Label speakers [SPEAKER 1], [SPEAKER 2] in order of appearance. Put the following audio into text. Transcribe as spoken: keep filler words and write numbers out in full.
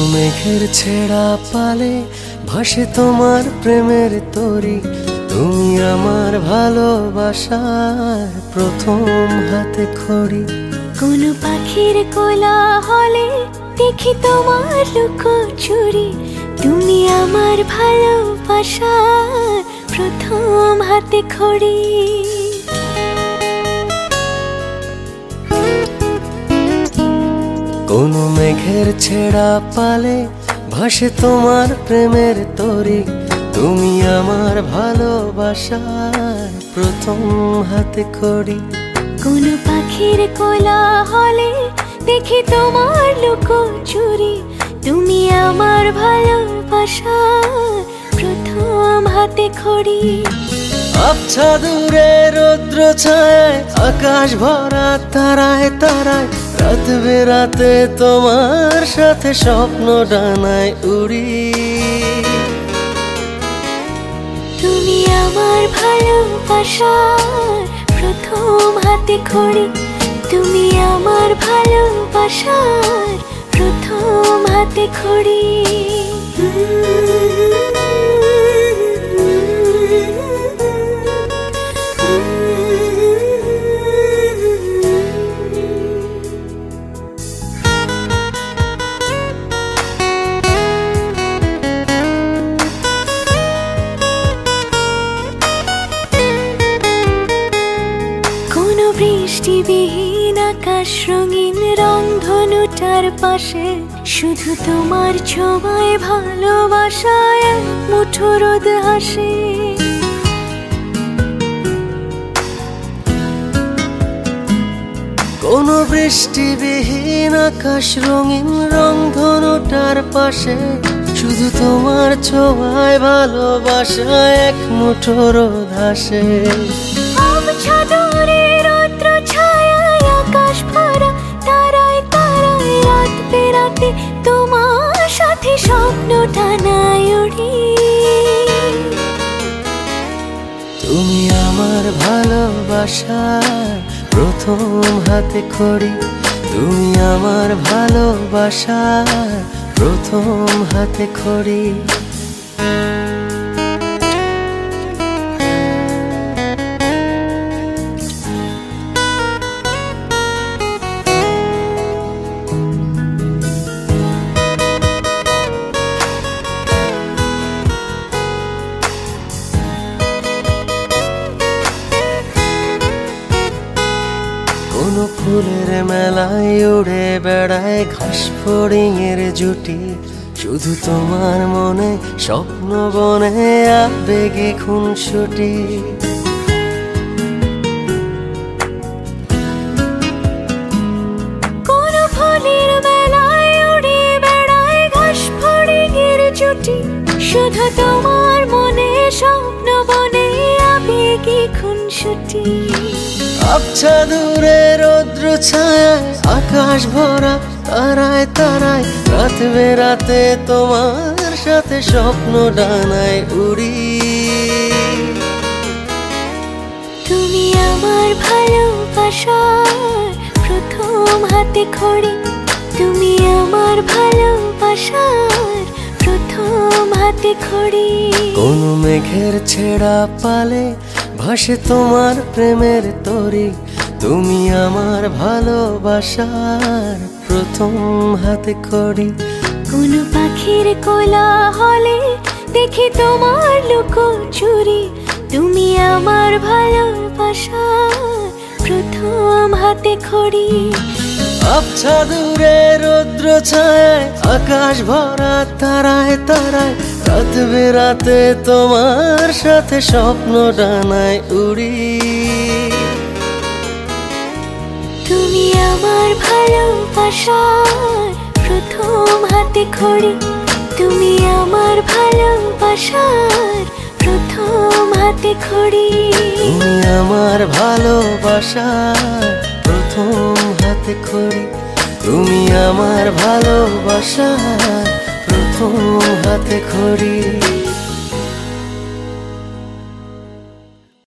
[SPEAKER 1] মেঘের ছেঁড়া পালে ভাসে তোমার প্রেমের তরি। তুমি আমার ভালোবাসার প্রথম হাতে খড়ি।
[SPEAKER 2] কোন পাখির কোলাহলে দেখি তোমার লুকোচুরি। তুমি আমার ভালোবাসার প্রথম হাতে খড়ি।
[SPEAKER 1] কোন মেঘের ছেঁড়া পালে ভাসে তোমার প্রেমের তরি। তুমি আমার ভালোবাসার প্রথম হাতে খড়ি।
[SPEAKER 2] কোন পাখির কোলাহলে দেখি তোমার লুকোচুরি। তুমি আমার ভালোবাসার প্রথম হাতে খড়ি।
[SPEAKER 1] আবছা দূরে রৌদ্র ছায়, আকাশ ভরা তারায় তারায়, রাত বেরাতে তোমার সাথে স্বপ্ন ডানায় উড়ি।
[SPEAKER 2] তুমি আমার ভালোবাসার প্রথম হাতে খড়ি। তুমি আমার ভালোবাসার প্রথম হাতে খড়ি। বৃষ্টিবিহীন আকাশ রঙিন রংধনুটার পাশে শুধু তোমার ছোঁয়ায় ভালোবাসায় এক মুঠো রোদ হাসে।
[SPEAKER 1] কোন বৃষ্টিবিহীন আকাশ রঙিন রংধনুটার পাশে শুধু তোমার ছোঁয়ায় ভালোবাসায় এক মুঠো রোদ হাসে।
[SPEAKER 2] আকাশ ভরা তারায় তারায়, রাত বেরাতে তোমার সাথে স্বপ্ন টানায় উড়ি।
[SPEAKER 1] তুমি আমার ভালোবাসার প্রথম হাতে খড়ি। তুমি আমার ভালোবাসার প্রথম হাতে খড়ি। কোন ফুলের মেলায় উড়ে বেড়ায় ঘাস ফড়িংয়ের জুটি। শুধু তোমার মনে স্বপ্ন বনে আবেগে খুনসুটি।
[SPEAKER 2] কোন ফুলের মেলায় উড়ে বেড়ায় ঘাস ফড়িংয়ের জুটি। শুধু তোমার মনে স্বপ্ন বনে আবেগে খুনসুটি।
[SPEAKER 1] আবছা দূরে রৌদ্র ছায়, আকাশ ভরা তারায় তারায়, রাত বেরাতে তোমার সাথে স্বপ্ন ডানায় উড়ি।
[SPEAKER 2] তুমি আমার ভালোবাসার প্রথম হাতে খড়ি। তুমি আমার ভালোবাসার প্রথম হাতে খড়ি।
[SPEAKER 1] কোন মেঘের ছেঁড়া পালে ভাসে তোমার প্রেমের তরি। তুমি আমার ভালোবাসার প্রথম হাতে খড়ি।
[SPEAKER 2] কোন পাখির কোলাহলে দেখি তোমার লুকোচুরি। তুমি আমার ভালোবাসার প্রথম হাতে খড়ি।
[SPEAKER 1] আবছা দূরে রৌদ্র ছায়, আকাশ ভরা তারায় তারায়, রাত বেরাতে তোমার সাথে স্বপ্ন ডানায় উড়ি।
[SPEAKER 2] তুমি আমার ভালোবাসার প্রথম হাতে খড়ি। তুমি আমার ভালোবাসার প্রথম হাতে খড়ি।
[SPEAKER 1] তুমি আমার ভালোবাসার প্রথম হাতে খড়ি। তুমি আমার ভালোবাসার প্রথম হাতে খড়ি।